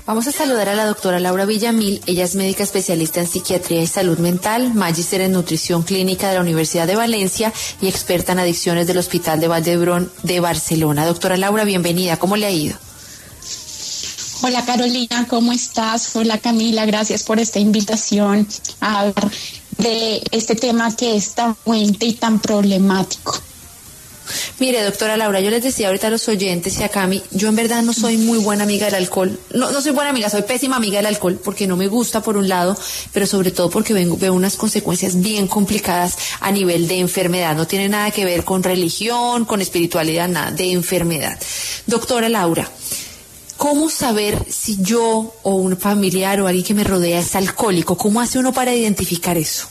Vamos a saludar a la doctora Laura Villamil. Ella es médica especialista en psiquiatría y salud mental, magíster en nutrición clínica de la Universidad de Valencia y experta en adicciones del Hospital de Vall d'Hebron de Barcelona. Doctora Laura, bienvenida. ¿Cómo le ha ido? Hola Carolina, ¿cómo estás? Hola Camila, gracias por esta invitación a hablar de este tema que es tan fuerte y tan problemático. Mire, doctora Laura, yo les decía ahorita a los oyentes y a Cami, yo en verdad no soy muy buena amiga del alcohol. No soy buena amiga, soy pésima amiga del alcohol porque no me gusta por un lado, pero sobre todo porque veo unas consecuencias bien complicadas a nivel de enfermedad. No tiene nada que ver con religión, con espiritualidad, nada, de enfermedad. Doctora Laura, ¿cómo saber si yo o un familiar o alguien que me rodea es alcohólico? ¿Cómo hace uno para identificar eso?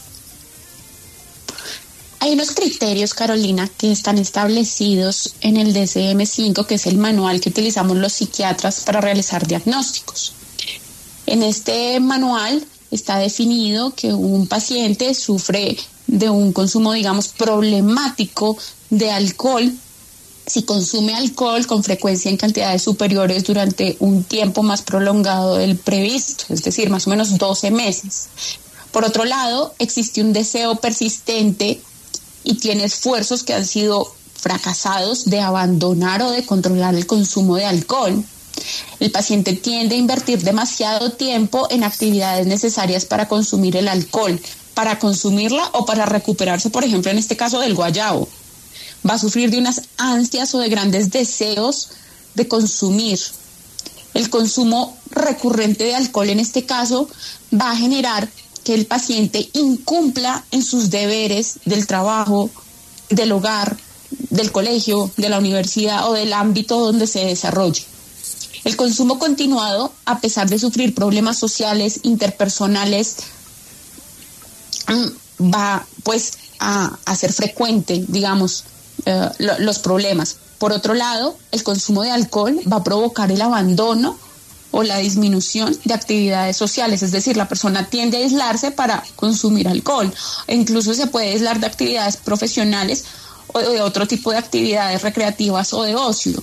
Hay unos criterios, Carolina, que están establecidos en el DSM-5, que es el manual que utilizamos los psiquiatras para realizar diagnósticos. En este manual está definido que un paciente sufre de un consumo, digamos, problemático de alcohol si consume alcohol con frecuencia en cantidades superiores durante un tiempo más prolongado del previsto, es decir, más o menos 12 meses. Por otro lado, existe un deseo persistente y tiene esfuerzos que han sido fracasados de abandonar o de controlar el consumo de alcohol. El paciente tiende a invertir demasiado tiempo en actividades necesarias para consumir el alcohol, para consumirla o para recuperarse, por ejemplo, en este caso del guayabo. Va a sufrir de unas ansias o de grandes deseos de consumir. El consumo recurrente de alcohol en este caso va a generar que el paciente incumpla en sus deberes del trabajo, del hogar, del colegio, de la universidad o del ámbito donde se desarrolle. El consumo continuado, a pesar de sufrir problemas sociales, interpersonales, va pues a ser frecuente, digamos, los problemas. Por otro lado, el consumo de alcohol va a provocar el abandono o la disminución de actividades sociales, es decir, la persona tiende a aislarse para consumir alcohol, e incluso se puede aislar de actividades profesionales o de otro tipo de actividades recreativas o de ocio.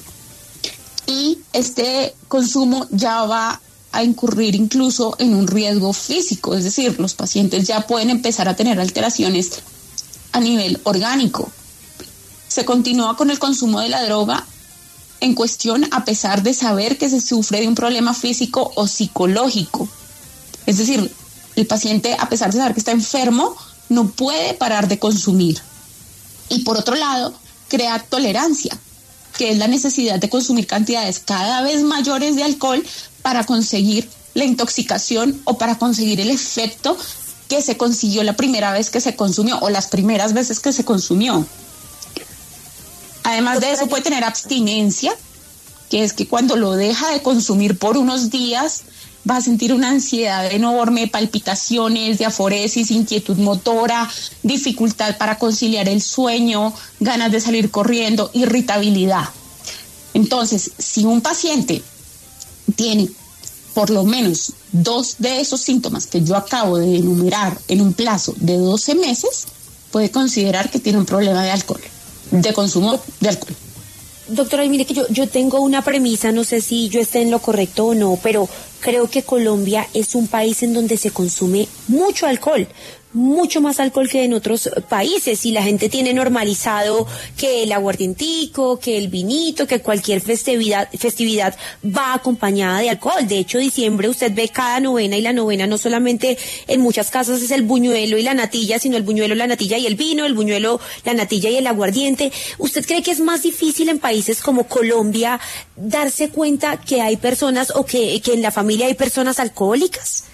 Y este consumo ya va a incurrir incluso en un riesgo físico, es decir, los pacientes ya pueden empezar a tener alteraciones a nivel orgánico. Se continúa con el consumo de la droga en cuestión a pesar de saber que se sufre de un problema físico o psicológico. Es decir, el paciente, a pesar de saber que está enfermo, no puede parar de consumir. Y por otro lado, crea tolerancia, que es la necesidad de consumir cantidades cada vez mayores de alcohol para conseguir la intoxicación o para conseguir el efecto que se consiguió la primera vez que se consumió o las primeras veces que se consumió. Además de eso puede tener abstinencia, que es que cuando lo deja de consumir por unos días va a sentir una ansiedad enorme, palpitaciones, diaforesis, inquietud motora, dificultad para conciliar el sueño, ganas de salir corriendo, irritabilidad. Entonces, si un paciente tiene por lo menos 2 de esos síntomas que yo acabo de enumerar en un plazo de 12 meses, puede considerar que tiene un problema de alcohol. De consumo de alcohol. Doctora, mire que yo tengo una premisa, no sé si yo esté en lo correcto o no, pero creo que Colombia es un país en donde se consume mucho alcohol, mucho más alcohol que en otros países, y la gente tiene normalizado que el aguardientico, que el vinito, que cualquier festividad va acompañada de alcohol. De hecho, diciembre usted ve cada novena, y la novena no solamente en muchas casas es el buñuelo y la natilla, sino el buñuelo, la natilla y el vino, el buñuelo, la natilla y el aguardiente. ¿Usted cree que es más difícil en países como Colombia darse cuenta que hay personas o que en la familia hay personas alcohólicas?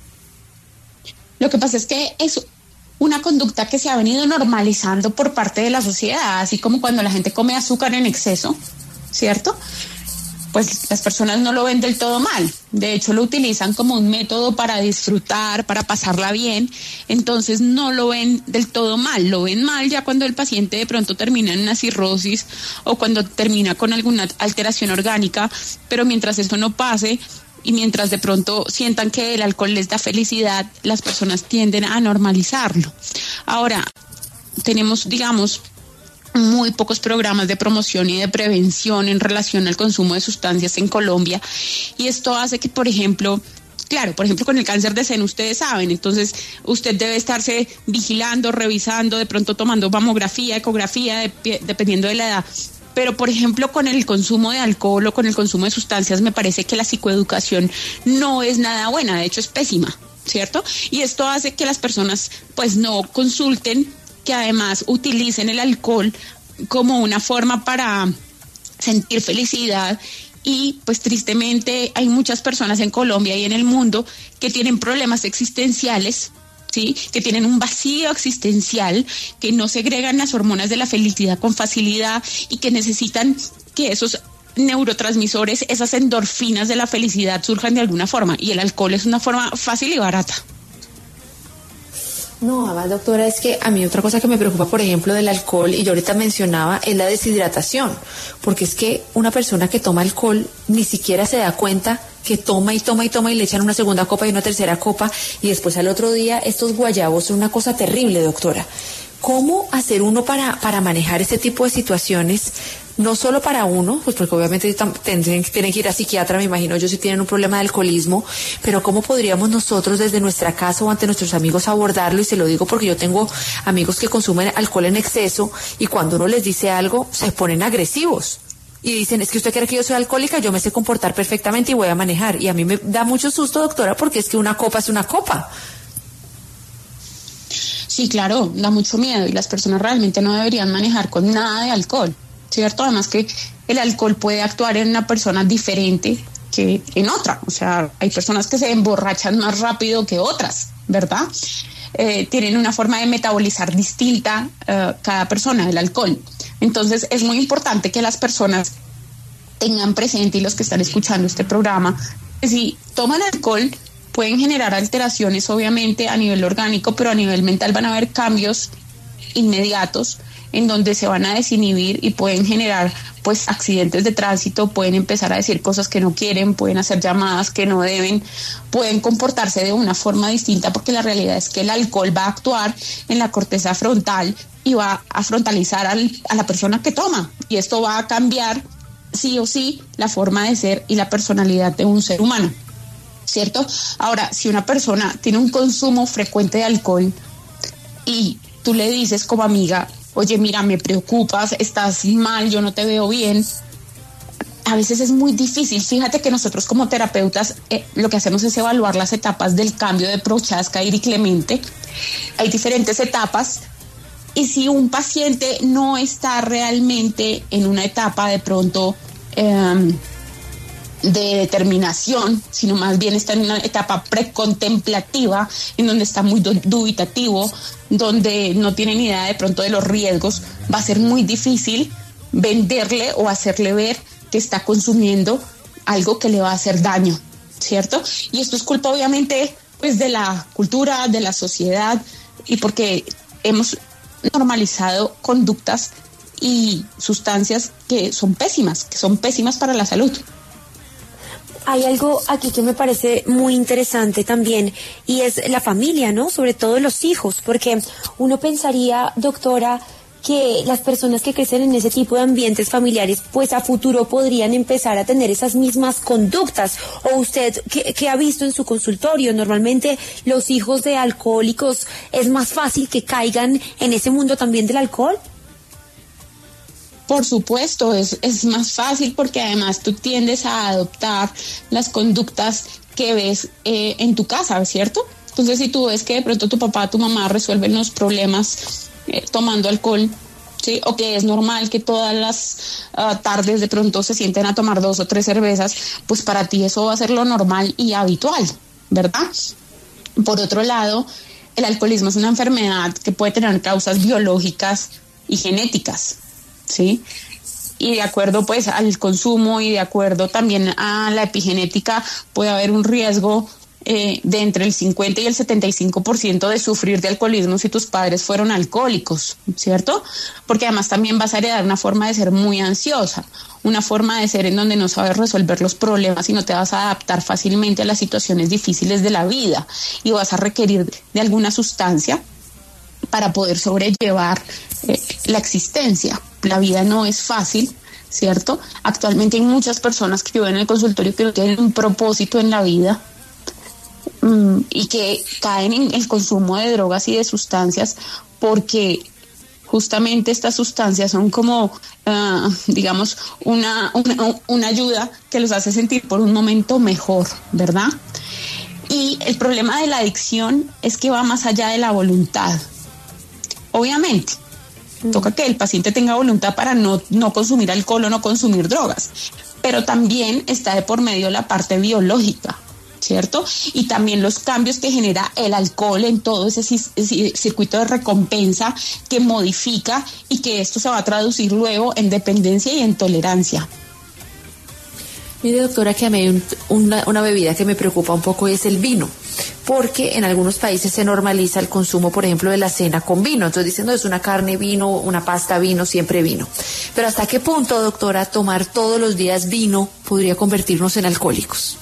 Lo que pasa es que es una conducta que se ha venido normalizando por parte de la sociedad, así como cuando la gente come azúcar en exceso, ¿cierto? Pues las personas no lo ven del todo mal, de hecho lo utilizan como un método para disfrutar, para pasarla bien, entonces no lo ven del todo mal, lo ven mal ya cuando el paciente de pronto termina en una cirrosis o cuando termina con alguna alteración orgánica, pero mientras eso no pase, y mientras de pronto sientan que el alcohol les da felicidad, las personas tienden a normalizarlo. Ahora, tenemos, digamos, muy pocos programas de promoción y de prevención en relación al consumo de sustancias en Colombia, y esto hace que, por ejemplo, con el cáncer de seno, ustedes saben, entonces usted debe estarse vigilando, revisando, de pronto tomando mamografía, ecografía, dependiendo de la edad. Pero, por ejemplo, con el consumo de alcohol o con el consumo de sustancias, me parece que la psicoeducación no es nada buena, de hecho es pésima, ¿cierto? Y esto hace que las personas pues no consulten, que además utilicen el alcohol como una forma para sentir felicidad. Y pues tristemente hay muchas personas en Colombia y en el mundo que tienen problemas existenciales, ¿sí? Que tienen un vacío existencial, que no segregan las hormonas de la felicidad con facilidad y que necesitan que esos neurotransmisores, esas endorfinas de la felicidad surjan de alguna forma, y el alcohol es una forma fácil y barata. No, además, doctora, es que a mí otra cosa que me preocupa, por ejemplo, del alcohol, y yo ahorita mencionaba, es la deshidratación, porque es que una persona que toma alcohol ni siquiera se da cuenta que toma y toma y toma y le echan una segunda copa y una tercera copa, y después al otro día estos guayabos son una cosa terrible, doctora. ¿Cómo hacer uno para manejar este tipo de situaciones? No solo para uno, pues porque obviamente tienen que ir a psiquiatra, me imagino yo, si tienen un problema de alcoholismo, pero ¿cómo podríamos nosotros desde nuestra casa o ante nuestros amigos abordarlo? Y se lo digo porque yo tengo amigos que consumen alcohol en exceso y cuando uno les dice algo se ponen agresivos y dicen, es que usted cree que yo soy alcohólica, yo me sé comportar perfectamente y voy a manejar. Y a mí me da mucho susto, doctora, porque es que una copa es una copa. Sí, claro, da mucho miedo y las personas realmente no deberían manejar con nada de alcohol, ¿cierto? Además que el alcohol puede actuar en una persona diferente que en otra. O sea, hay personas que se emborrachan más rápido que otras, ¿verdad? Tienen una forma de metabolizar distinta cada persona, el alcohol. Entonces es muy importante que las personas tengan presente, y los que están escuchando este programa, que si toman alcohol pueden generar alteraciones obviamente a nivel orgánico, pero a nivel mental van a haber cambios inmediatos en donde se van a desinhibir y pueden generar pues accidentes de tránsito, pueden empezar a decir cosas que no quieren, pueden hacer llamadas que no deben, pueden comportarse de una forma distinta, porque la realidad es que el alcohol va a actuar en la corteza frontal y va a frontalizar a la persona que toma, y esto va a cambiar sí o sí la forma de ser y la personalidad de un ser humano, ¿cierto? Ahora, si una persona tiene un consumo frecuente de alcohol y tú le dices como amiga, oye, mira, me preocupas, estás mal, yo no te veo bien, a veces es muy difícil. Fíjate que nosotros como terapeutas lo que hacemos es evaluar las etapas del cambio de Prochaska, Iri Clemente. Hay diferentes etapas, y si un paciente no está realmente en una etapa de pronto de determinación, sino más bien está en una etapa precontemplativa, en donde está muy dubitativo, donde no tiene ni idea de pronto de los riesgos, va a ser muy difícil venderle o hacerle ver que está consumiendo algo que le va a hacer daño, ¿cierto? Y esto es culpa obviamente pues de la cultura, de la sociedad, y porque hemos normalizado conductas y sustancias que son pésimas para la salud. Hay algo aquí que me parece muy interesante también, y es la familia, ¿no? Sobre todo los hijos, porque uno pensaría, doctora, que las personas que crecen en ese tipo de ambientes familiares, pues a futuro podrían empezar a tener esas mismas conductas. O usted, ¿qué ha visto en su consultorio? Normalmente los hijos de alcohólicos, ¿es más fácil que caigan en ese mundo también del alcohol? Por supuesto, es más fácil, porque además tú tiendes a adoptar las conductas que ves en tu casa, ¿cierto? Entonces, si tú ves que de pronto tu papá, tu mamá resuelven los problemas tomando alcohol, ¿sí? O que es normal que todas las tardes de pronto se sienten a tomar 2 o 3 cervezas, pues para ti eso va a ser lo normal y habitual, ¿verdad? Por otro lado, el alcoholismo es una enfermedad que puede tener causas biológicas y genéticas, ¿sí? Y de acuerdo pues al consumo y de acuerdo también a la epigenética, puede haber un riesgo de entre el 50 y el 75% de sufrir de alcoholismo si tus padres fueron alcohólicos, ¿cierto? Porque además también vas a heredar una forma de ser muy ansiosa, una forma de ser en donde no sabes resolver los problemas y no te vas a adaptar fácilmente a las situaciones difíciles de la vida, y vas a requerir de alguna sustancia para poder sobrellevar la existencia. La vida no es fácil, ¿cierto? Actualmente hay muchas personas que viven en el consultorio que no tienen un propósito en la vida y que caen en el consumo de drogas y de sustancias porque justamente estas sustancias son como, digamos, una ayuda que los hace sentir por un momento mejor, ¿verdad? Y el problema de la adicción es que va más allá de la voluntad. Obviamente, toca que el paciente tenga voluntad para no consumir alcohol o no consumir drogas, pero también está de por medio la parte biológica, ¿cierto? Y también los cambios que genera el alcohol en todo ese circuito de recompensa que modifica y que esto se va a traducir luego en dependencia y en tolerancia. Mire, doctora, que a mí hay una bebida que me preocupa un poco y es el vino, porque en algunos países se normaliza el consumo, por ejemplo, de la cena con vino. Entonces dicen, no, es una carne, vino, una pasta, vino, siempre vino. Pero ¿hasta qué punto, doctora, tomar todos los días vino podría convertirnos en alcohólicos?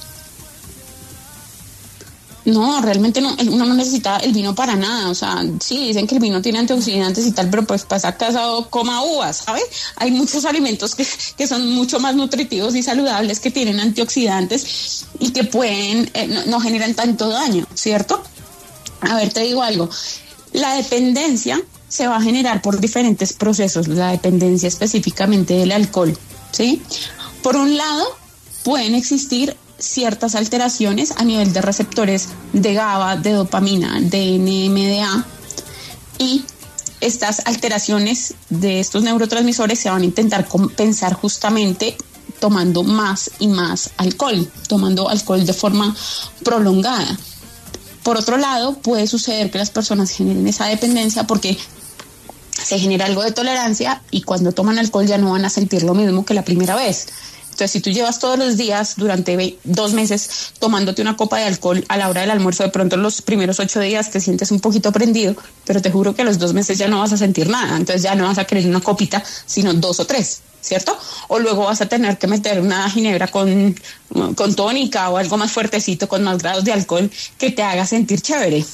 No, realmente no, uno no necesita el vino para nada. O sea, sí, dicen que el vino tiene antioxidantes y tal, pero pues pasa a casa o coma uvas, ¿sabes? Hay muchos alimentos que son mucho más nutritivos y saludables, que tienen antioxidantes y que pueden, no generan tanto daño, ¿cierto? A ver, te digo algo. La dependencia se va a generar por diferentes procesos, la dependencia específicamente del alcohol, ¿sí? Por un lado, pueden existir ciertas alteraciones a nivel de receptores de GABA, de dopamina, de NMDA, y estas alteraciones de estos neurotransmisores se van a intentar compensar justamente tomando más y más alcohol, tomando alcohol de forma prolongada. Por otro lado, puede suceder que las personas generen esa dependencia porque se genera algo de tolerancia y cuando toman alcohol ya no van a sentir lo mismo que la primera vez. Entonces, si tú llevas todos los días durante 2 meses tomándote una copa de alcohol a la hora del almuerzo, de pronto los primeros 8 días te sientes un poquito prendido, pero te juro que a los 2 meses ya no vas a sentir nada. Entonces ya no vas a querer una copita, sino 2 o 3, ¿cierto? O luego vas a tener que meter una ginebra con tónica o algo más fuertecito, con más grados de alcohol, que te haga sentir chévere.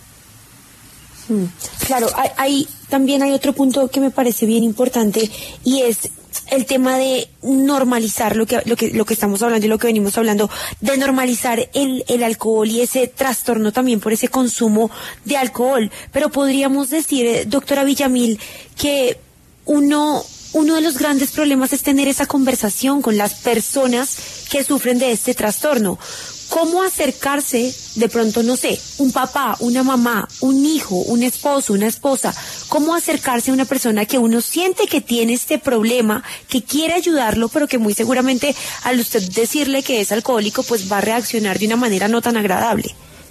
Claro, también hay otro punto que me parece bien importante y es el tema de normalizar lo que estamos hablando y lo que venimos hablando, de normalizar el alcohol y ese trastorno también por ese consumo de alcohol. Pero podríamos decir, doctora Villamil, que uno de los grandes problemas es tener esa conversación con las personas que sufren de este trastorno. ¿Cómo acercarse, de pronto, no sé, un papá, una mamá, un hijo, un esposo, una esposa? ¿Cómo acercarse a una persona que uno siente que tiene este problema, que quiere ayudarlo, pero que muy seguramente al usted decirle que es alcohólico, pues va a reaccionar de una manera no tan agradable?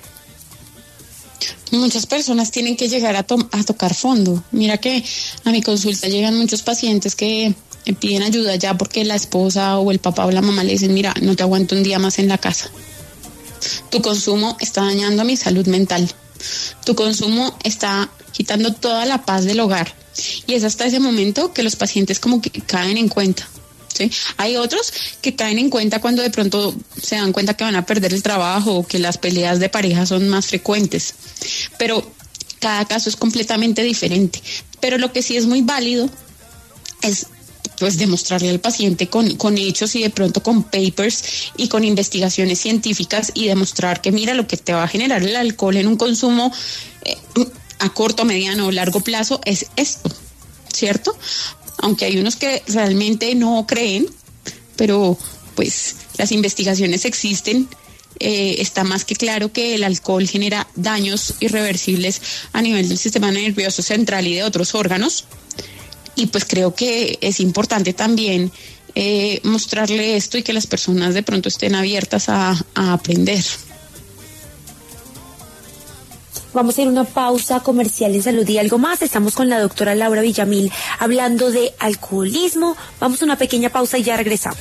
Muchas personas tienen que llegar a tocar fondo. Mira que a mi consulta llegan muchos pacientes que piden ayuda ya porque la esposa o el papá o la mamá le dicen, mira, no te aguanto un día más en la casa. Tu consumo está dañando mi salud mental. Tu consumo está quitando toda la paz del hogar. Y es hasta ese momento que los pacientes como que caen en cuenta, ¿sí? Hay otros que caen en cuenta cuando de pronto se dan cuenta que van a perder el trabajo o que las peleas de pareja son más frecuentes. Pero cada caso es completamente diferente. Pero lo que sí es muy válido es pues demostrarle al paciente con hechos y de pronto con papers y con investigaciones científicas y demostrar que mira lo que te va a generar el alcohol en un consumo a corto, mediano o largo plazo es esto, ¿cierto? Aunque hay unos que realmente no creen, pero pues las investigaciones existen. Está más que claro que el alcohol genera daños irreversibles a nivel del sistema nervioso central y de otros órganos. Y pues creo que es importante también mostrarle esto y que las personas de pronto estén abiertas a aprender. Vamos a ir a una pausa comercial en Salud y Algo Más. Estamos con la doctora Laura Villamil hablando de alcoholismo. Vamos a una pequeña pausa y ya regresamos.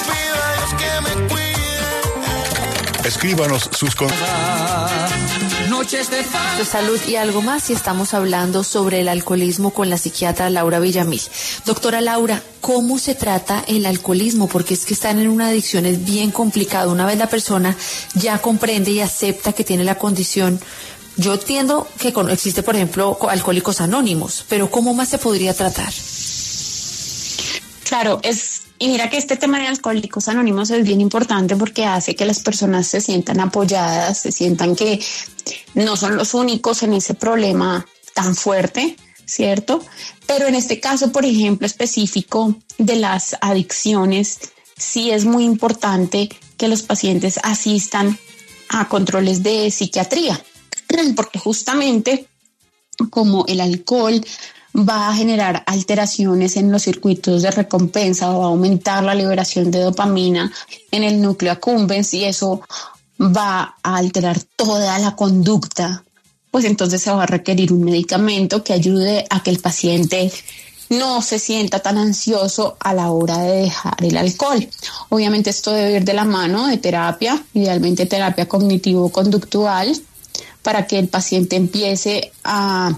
Escríbanos sus De salud y algo más, y estamos hablando sobre el alcoholismo con la psiquiatra Laura Villamil. Doctora Laura, ¿cómo se trata el alcoholismo? Porque es que estar en una adicción es bien complicado. Una vez la persona ya comprende y acepta que tiene la condición, yo entiendo que existe, por ejemplo, Alcohólicos Anónimos, pero ¿cómo más se podría tratar? Claro, y mira que este tema de Alcohólicos Anónimos es bien importante porque hace que las personas se sientan apoyadas, se sientan que no son los únicos en ese problema tan fuerte, ¿cierto? Pero en este caso, por ejemplo, específico de las adicciones, sí es muy importante que los pacientes asistan a controles de psiquiatría, porque justamente como el alcohol va a generar alteraciones en los circuitos de recompensa o va a aumentar la liberación de dopamina en el núcleo accumbens y eso va a alterar toda la conducta, pues entonces se va a requerir un medicamento que ayude a que el paciente no se sienta tan ansioso a la hora de dejar el alcohol. Obviamente esto debe ir de la mano de terapia, idealmente terapia cognitivo-conductual, para que el paciente empiece a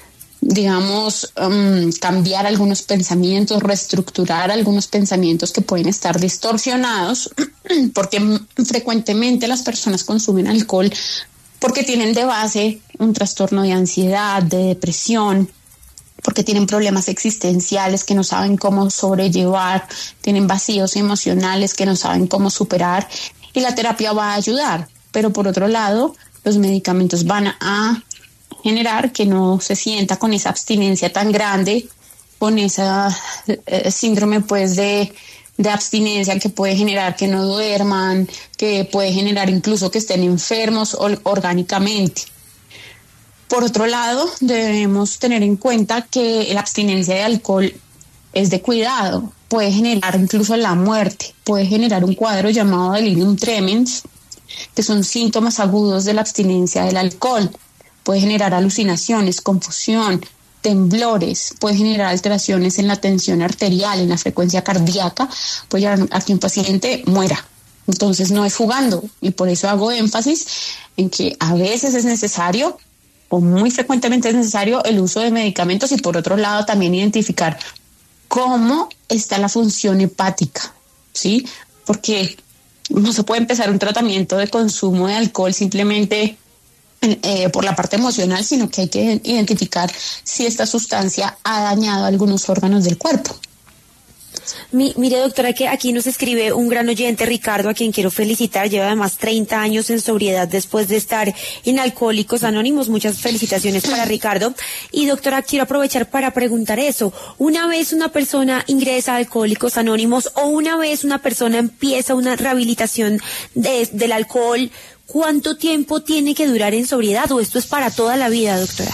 cambiar algunos pensamientos, reestructurar algunos pensamientos que pueden estar distorsionados, porque frecuentemente las personas consumen alcohol porque tienen de base un trastorno de ansiedad, de depresión, porque tienen problemas existenciales que no saben cómo sobrellevar, tienen vacíos emocionales que no saben cómo superar, y la terapia va a ayudar. Pero por otro lado, los medicamentos van a generar que no se sienta con esa abstinencia tan grande, con esa síndrome pues de abstinencia que puede generar que no duerman, que puede generar incluso que estén enfermos orgánicamente. Por otro lado, debemos tener en cuenta que la abstinencia de alcohol es de cuidado, puede generar incluso la muerte, puede generar un cuadro llamado delirium tremens, que son síntomas agudos de la abstinencia del alcohol. Puede generar alucinaciones, confusión, temblores, puede generar alteraciones en la tensión arterial, en la frecuencia cardíaca, puede llevar a que un paciente muera. Entonces no es jugando, y por eso hago énfasis en que a veces es necesario o muy frecuentemente es necesario el uso de medicamentos, y por otro lado también identificar cómo está la función hepática, ¿sí? Porque no se puede empezar un tratamiento de consumo de alcohol simplemente por la parte emocional, sino que hay que identificar si esta sustancia ha dañado algunos órganos del cuerpo. Mire, doctora, que aquí nos escribe un gran oyente, Ricardo, a quien quiero felicitar. Lleva además 30 años en sobriedad después de estar en Alcohólicos Anónimos. Muchas felicitaciones para Ricardo. Y doctora, quiero aprovechar para preguntar eso. Una vez una persona ingresa a Alcohólicos Anónimos o una vez una persona empieza una rehabilitación del alcohol, ¿cuánto tiempo tiene que durar en sobriedad, o esto es para toda la vida, doctora?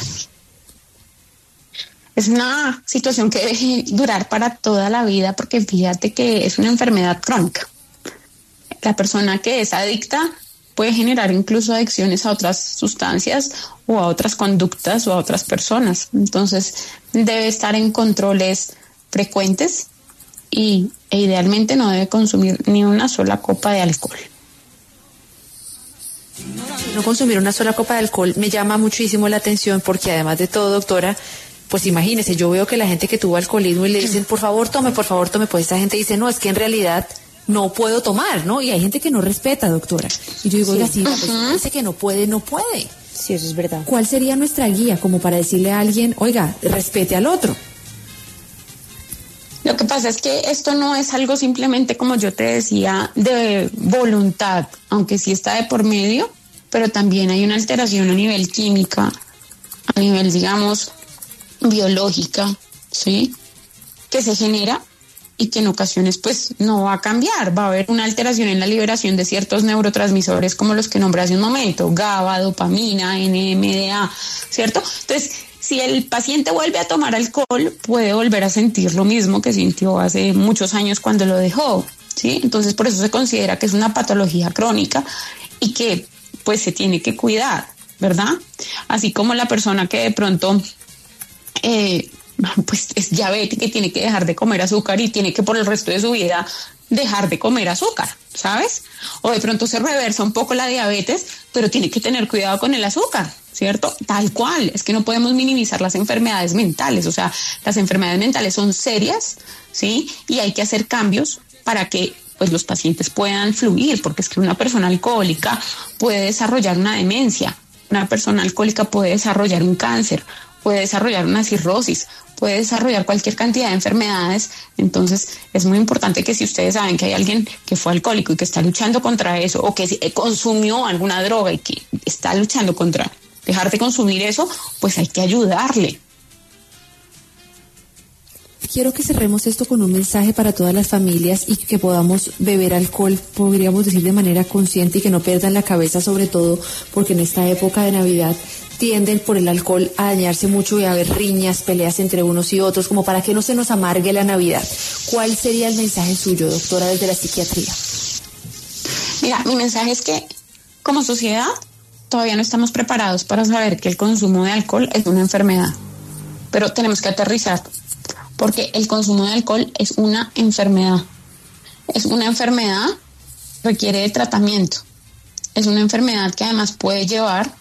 Es una situación que debe durar para toda la vida, porque fíjate que es una enfermedad crónica. La persona que es adicta puede generar incluso adicciones a otras sustancias o a otras conductas o a otras personas. Entonces debe estar en controles frecuentes e idealmente no debe consumir ni una sola copa de alcohol. No consumir una sola copa de alcohol me llama muchísimo la atención, porque además de todo, doctora, pues imagínese, yo veo que la gente que tuvo alcoholismo y le dicen, por favor tome, pues esa gente dice, no, es que en realidad no puedo tomar, ¿no? Y hay gente que no respeta, doctora. Y yo digo, oiga, si la persona dice que no puede, no puede. Sí, eso es verdad. ¿Cuál sería nuestra guía como para decirle a alguien, oiga, respete al otro? Lo que pasa es que esto no es algo simplemente, como yo te decía, de voluntad, aunque sí está de por medio, pero también hay una alteración a nivel química, a nivel, digamos, biológica, ¿sí? Que se genera y que en ocasiones pues no va a cambiar, va a haber una alteración en la liberación de ciertos neurotransmisores como los que nombré hace un momento, GABA, dopamina, NMDA, ¿cierto? Entonces, si el paciente vuelve a tomar alcohol, puede volver a sentir lo mismo que sintió hace muchos años cuando lo dejó, ¿sí? Entonces, por eso se considera que es una patología crónica y que pues se tiene que cuidar, ¿verdad? Así como la persona que de pronto pues es diabética y tiene que dejar de comer azúcar y tiene que por el resto de su vida dejar de comer azúcar, ¿sabes? O de pronto se reversa un poco la diabetes, pero tiene que tener cuidado con el azúcar, ¿cierto? Tal cual, es que no podemos minimizar las enfermedades mentales, o sea, las enfermedades mentales son serias, ¿sí? Y hay que hacer cambios para que pues los pacientes puedan fluir, porque es que una persona alcohólica puede desarrollar una demencia, una persona alcohólica puede desarrollar un cáncer, puede desarrollar una cirrosis, puede desarrollar cualquier cantidad de enfermedades. Entonces es muy importante que si ustedes saben que hay alguien que fue alcohólico y que está luchando contra eso, o que consumió alguna droga y que está luchando contra dejar de consumir eso, pues hay que ayudarle. Quiero que cerremos esto con un mensaje para todas las familias y que podamos beber alcohol, podríamos decir, de manera consciente y que no pierdan la cabeza, sobre todo porque en esta época de Navidad tienden por el alcohol a dañarse mucho y a haber riñas, peleas entre unos y otros, como para que no se nos amargue la Navidad. ¿Cuál sería el mensaje suyo, doctora, desde la psiquiatría? Mira, mi mensaje es que como sociedad todavía no estamos preparados para saber que el consumo de alcohol es una enfermedad, pero tenemos que aterrizar, porque el consumo de alcohol es una enfermedad. Es una enfermedad, requiere de tratamiento. Es una enfermedad que además puede llevar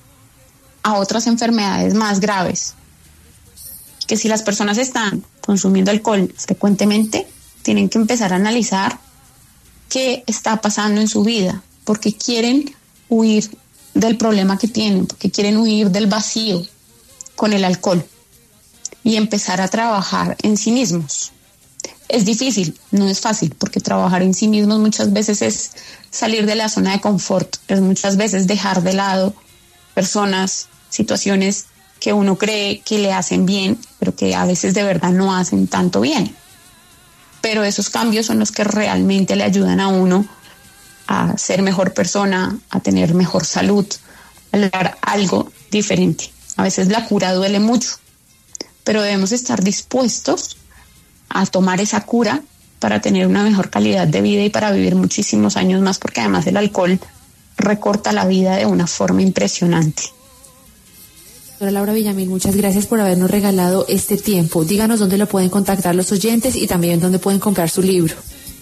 a otras enfermedades más graves. Que si las personas están consumiendo alcohol frecuentemente, tienen que empezar a analizar qué está pasando en su vida, porque quieren huir del problema que tienen, porque quieren huir del vacío con el alcohol y empezar a trabajar en sí mismos. Es difícil, no es fácil, porque trabajar en sí mismos muchas veces es salir de la zona de confort, es muchas veces dejar de lado personas, situaciones que uno cree que le hacen bien, pero que a veces de verdad no hacen tanto bien. Pero esos cambios son los que realmente le ayudan a uno a ser mejor persona, a tener mejor salud, a lograr algo diferente. A veces la cura duele mucho, pero debemos estar dispuestos a tomar esa cura para tener una mejor calidad de vida y para vivir muchísimos años más, porque además el alcohol recorta la vida de una forma impresionante. Doctora Laura Villamil, muchas gracias por habernos regalado este tiempo. Díganos dónde lo pueden contactar los oyentes y también dónde pueden comprar su libro.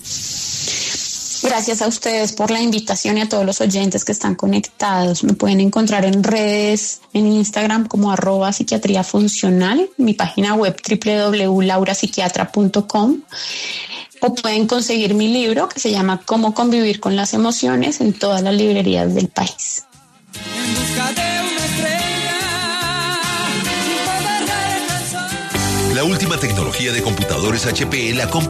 Gracias a ustedes por la invitación y a todos los oyentes que están conectados. Me pueden encontrar en redes, en Instagram como @psiquiatriafuncional, mi página web www.laurapsiquiatra.com, o pueden conseguir mi libro que se llama Cómo convivir con las emociones en todas las librerías del país. En busca de una estrella, sin poder alcanzar. La última tecnología de computadores HP la